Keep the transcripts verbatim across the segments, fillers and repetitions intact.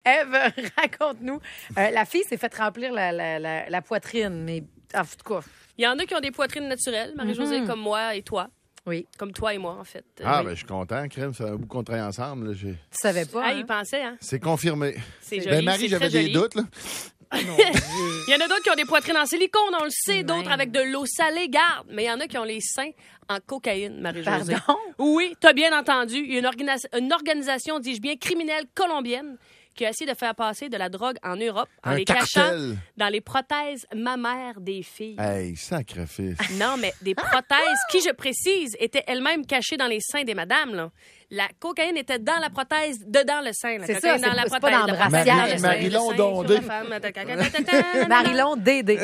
Ève, raconte-nous. Euh, la fille s'est fait remplir la, la, la, la poitrine, mais en tout cas... Il y en a qui ont des poitrines naturelles, Marie-Josée, mm-hmm. comme moi et toi. Oui. Comme toi et moi, en fait. Ah, oui. ben je suis content, Crème. Ça va beaucoup qu'on travaille ensemble. Là, j'ai... Tu savais pas, Ah, hein? il pensait, hein? C'est confirmé. C'est joli, Ben, Marie, c'est j'avais très des joli. doutes, là. Il y en a d'autres qui ont des poitrines en silicone, on le sait, Même. d'autres avec de l'eau salée, garde. Mais il y en a qui ont les seins en cocaïne, Marie-Josée. Pardon? Oui, t'as bien entendu. Il y a une, organi- une organisation, dis-je bien, criminelle colombienne qui a essayé de faire passer de la drogue en Europe en Un les cartel. cachant dans les prothèses mammaires des filles. Hey, sacrifice. Non, mais des prothèses qui, je précise, étaient elles-mêmes cachées dans les seins des madames, là. La cocaïne était dans la prothèse, dedans le sein. La C'est cocaïne ça, dans c'est la pas- c'est prothèse. pas dans le la prothèse brassière. dans le sein, Marilon le sein sur Dondé. la femme. Marilon Dédé.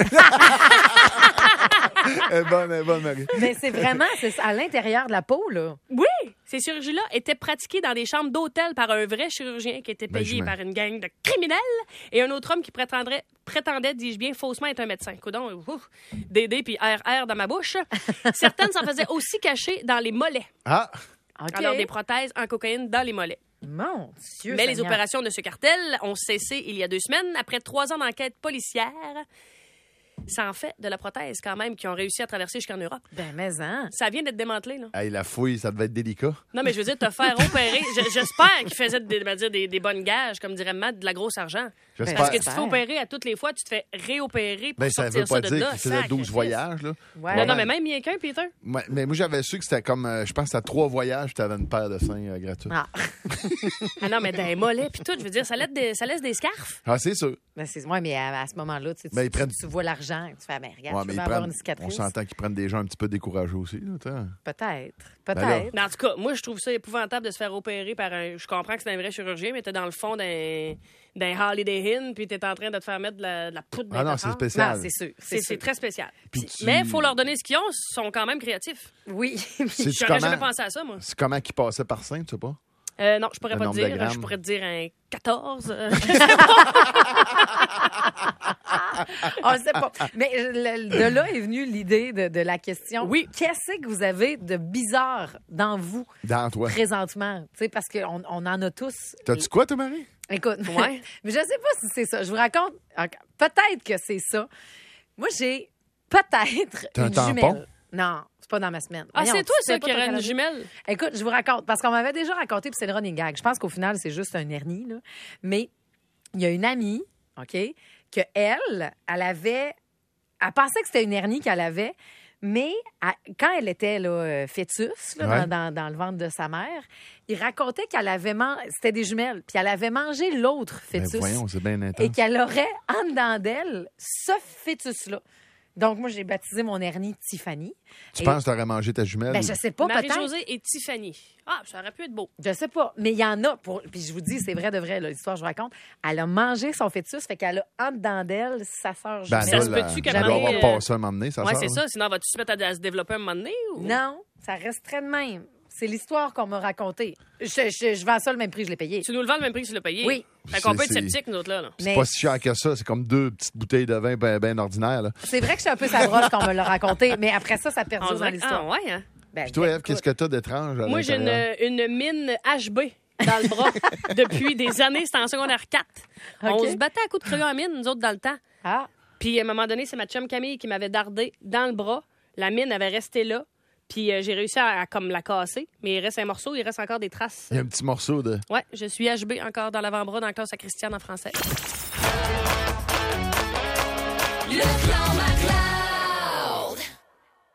Elle est bonne, elle est bonne, Marie. Mais c'est vraiment c'est ça, à l'intérieur de la peau, là. Oui, ces chirurgies-là étaient pratiquées dans des chambres d'hôtel par un vrai chirurgien qui était Ben, payé j'imagine. par une gang de criminels et un autre homme qui prétendrait, prétendait, dis-je bien, faussement être un médecin. Coudon, ouf, Dédé puis R R dans ma bouche. Certaines s'en faisaient aussi cacher dans les mollets. Ah, OK. Alors, des prothèses en cocaïne dans les mollets. Mon Dieu Mais les Seigneur. opérations de ce cartel ont cessé il y a deux semaines après trois ans d'enquête policière. Ça en fait de la prothèse quand même qui ont réussi à traverser jusqu'en Europe. Ben, mais hein. Ça vient d'être démantelé, là. hey, la fouille, ça devait être délicat. Non, mais je veux dire, te faire opérer. je- J'espère qu'ils faisaient des, ben, dire, des, des bonnes gages, comme dirait Matt, de la grosse argent. J'espère. Parce que tu te fais J'espère. opérer à toutes les fois, tu te fais réopérer pour Ben, ça sortir veut pas ça de dire là. qu'il faisait douze Sacrifice. voyages, là. Ouais. Non, non, mais même bien qu'un, Peter. Ouais, mais moi, j'avais su que c'était comme, euh, je pense, que c'était trois voyages, tu avais une paire de seins euh, gratuits. Ah, Ah. Ah non, mais des mollets, puis tout, je veux dire, ça laisse des, ça laisse des scarfs. Ah, c'est sûr. Ben, c'est... Ouais, mais à, à ce moment-là, tu, sais, tu, Ben, ils tu- prennent- tu vois l'argent, tu fais, ben, regarde, Ouais, je mais vais ils avoir prennent- une cicatrice. on s'entend qu'ils prennent des gens un petit peu découragés aussi. Là, t'sais. Peut-être. Ben là. Peut-être. Mais en tout cas, moi, je trouve ça épouvantable de se faire opérer par un. Je comprends que c'est un vrai chirurgien, mais t'es dans le fond d'un, d'un Holiday Inn, puis t'es en train de te faire mettre de la, de la poudre dans Ah ta non, c'est face. spécial. Non, c'est sûr. C'est, C'est, c'est sûr. très spécial. Puis tu- Mais il faut leur donner ce qu'ils ont, ils sont quand même créatifs. Oui. C'est J'aurais jamais comment, pensé à ça, moi. c'est comment qu'ils passaient par sein, tu sais pas? Euh, non, je pourrais Le pas te nombre de dire. grammes. Je pourrais te dire un quatorze. euh, On sait pas. Mais euh, le- de là est venue l'idée de, de la question. Oui. Qu'est-ce que vous avez de bizarre dans vous Dans toi. présentement? Tu sais, parce qu'on on en a tous. T'as-tu quoi, toi, Marie? Écoute, Ouais. mais je sais pas si c'est ça. Je vous raconte. Ok, peut-être que c'est ça. Moi, j'ai peut-être T'as un une tampon? jumelle. Non, c'est pas dans ma semaine. Ah, Voyons, c'est toi, tu sais ça, pas qui ton aurait une calendrier? jumelle. Écoute, je vous raconte, parce qu'on m'avait déjà raconté, puis c'est le running gag. Je pense qu'au final, c'est juste un hernie, là. Mais il y a une amie, OK, que elle, elle avait... Elle pensait que c'était une hernie qu'elle avait, mais elle- quand elle était là, euh, fœtus, là, Ouais. dans, dans- dans le ventre de sa mère, il racontait qu'elle avait mangé... C'était des jumelles, puis elle avait mangé l'autre Ben fœtus. voyons, c'est bien Et intense. qu'elle aurait en dedans d'elle ce fœtus-là. Donc, moi, j'ai baptisé mon hernie Tiffany. Tu Et- penses que t'aurais mangé ta jumelle? Ben, je sais pas, peut-être. Marie-Josée et Tiffany. Ah, ça aurait pu être beau. Je sais pas, mais il y en a. Pour... Puis je vous dis, c'est vrai de vrai, là, l'histoire que je vous raconte. Elle a mangé son fœtus, fait qu'elle a en dedans d'elle sa sœur Ben, jumelle. Ça là, se la- peut-tu elle qu'à doit Marie, avoir euh, passé un moment donné, ça Ouais, sort, c'est hein? ça. Sinon, vas-tu se mettre à, à se développer un moment donné? Ou... Non, ça resterait de même. C'est l'histoire qu'on m'a racontée. Je, je, je vends ça le même prix que je l'ai payé. Tu nous le vends le même prix que tu l'as payé? Oui. Fait qu'on peut être C'est- sceptique, nous autres, là. là. C'est Mais pas si cher que ça. C'est comme deux petites bouteilles de vin bien ben ordinaires. Là. c'est vrai que je suis un peu sa broche qu'on me l'a raconté, mais après ça, ça On perdure dans dirait- l'histoire. Ah, ouais, hein? Ben, Puis toi, Ève, écoute, qu'est-ce que t'as d'étrange à Moi, j'ai l'intérieur? une, une mine H B dans le bras depuis des années. C'était en secondaire quatre. On OK. se battait à coups de crayon à mine, nous autres, dans le temps. Ah, Puis, à un moment donné, c'est ma chum Camille qui m'avait dardé dans le bras. La mine avait resté là. Puis, euh, j'ai réussi à, à comme la casser. Mais il reste un morceau, il reste encore des traces. Il y a un petit morceau de... Ouais, je suis H B encore dans l'avant-bras dans la classe à Christiane en français. Le clan